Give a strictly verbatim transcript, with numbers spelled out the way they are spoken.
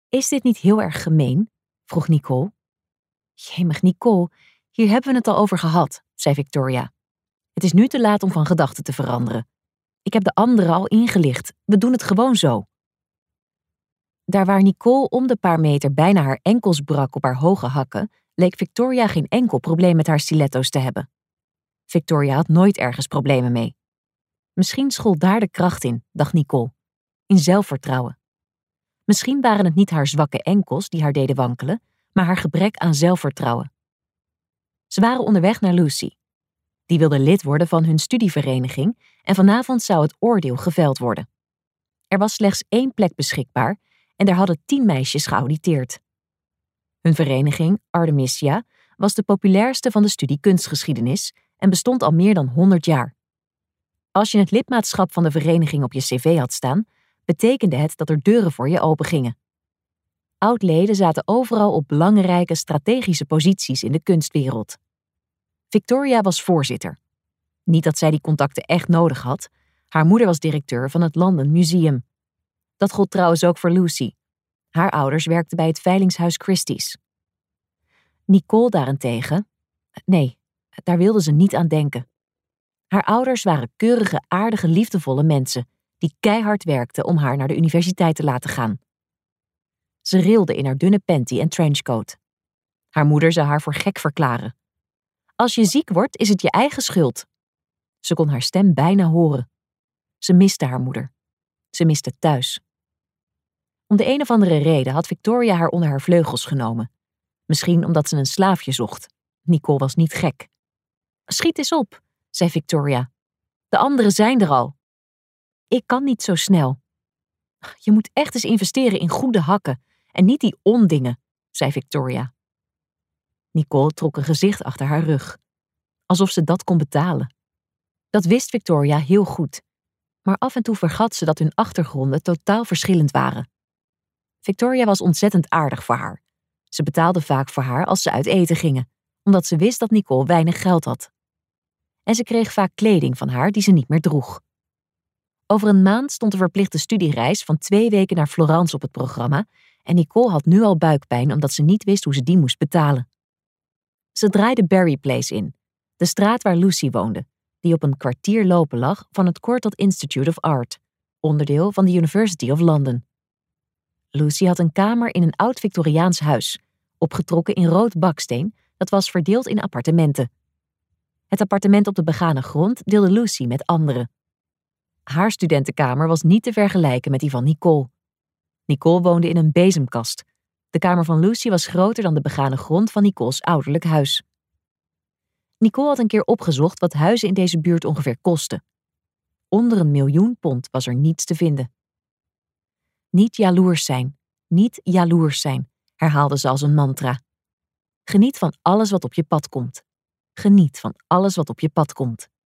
Is dit niet heel erg gemeen? Vroeg Nicole. Jemig, Nicole, hier hebben we het al over gehad, zei Victoria. Het is nu te laat om van gedachten te veranderen. Ik heb de anderen al ingelicht. We doen het gewoon zo. Daar waar Nicole om de paar meter bijna haar enkels brak op haar hoge hakken, leek Victoria geen enkel probleem met haar stiletto's te hebben. Victoria had nooit ergens problemen mee. Misschien school daar de kracht in, dacht Nicole. In zelfvertrouwen. Misschien waren het niet haar zwakke enkels die haar deden wankelen, maar haar gebrek aan zelfvertrouwen. Ze waren onderweg naar Lucy. Die wilde lid worden van hun studievereniging en vanavond zou het oordeel geveld worden. Er was slechts één plek beschikbaar en daar hadden tien meisjes geauditeerd. Hun vereniging, Artemisia, was de populairste van de studie kunstgeschiedenis en bestond al meer dan honderd jaar. Als je het lidmaatschap van de vereniging op je cv had staan, betekende het dat er deuren voor je opengingen. Oud-leden zaten overal op belangrijke strategische posities in de kunstwereld. Victoria was voorzitter. Niet dat zij die contacten echt nodig had. Haar moeder was directeur van het London Museum. Dat gold trouwens ook voor Lucy. Haar ouders werkten bij het veilingshuis Christie's. Nicole daarentegen, nee, daar wilde ze niet aan denken. Haar ouders waren keurige, aardige, liefdevolle mensen die keihard werkten om haar naar de universiteit te laten gaan. Ze rilde in haar dunne panty en trenchcoat. Haar moeder zou haar voor gek verklaren. Als je ziek wordt, is het je eigen schuld. Ze kon haar stem bijna horen. Ze miste haar moeder. Ze miste thuis. Om de een of andere reden had Victoria haar onder haar vleugels genomen. Misschien omdat ze een slaafje zocht. Nicole was niet gek. Schiet eens op, zei Victoria. De anderen zijn er al. Ik kan niet zo snel. Je moet echt eens investeren in goede hakken en niet die ondingen, zei Victoria. Nicole trok een gezicht achter haar rug. Alsof ze dat kon betalen. Dat wist Victoria heel goed. Maar af en toe vergat ze dat hun achtergronden totaal verschillend waren. Victoria was ontzettend aardig voor haar. Ze betaalde vaak voor haar als ze uit eten gingen, omdat ze wist dat Nicole weinig geld had. En ze kreeg vaak kleding van haar die ze niet meer droeg. Over een maand stond de verplichte studiereis van twee weken naar Florence op het programma en Nicole had nu al buikpijn omdat ze niet wist hoe ze die moest betalen. Ze draaide Berry Place in, de straat waar Lucy woonde, die op een kwartier lopen lag van het Courtauld Institute of Art, onderdeel van de University of London. Lucy had een kamer in een oud Victoriaans huis, opgetrokken in rood baksteen, dat was verdeeld in appartementen. Het appartement op de begane grond deelde Lucy met anderen. Haar studentenkamer was niet te vergelijken met die van Nicole. Nicole woonde in een bezemkast. De kamer van Lucy was groter dan de begane grond van Nicole's ouderlijk huis. Nicole had een keer opgezocht wat huizen in deze buurt ongeveer kosten. Onder een miljoen pond was er niets te vinden. Niet jaloers zijn, niet jaloers zijn, herhaalde ze als een mantra. Geniet van alles wat op je pad komt. Geniet van alles wat op je pad komt.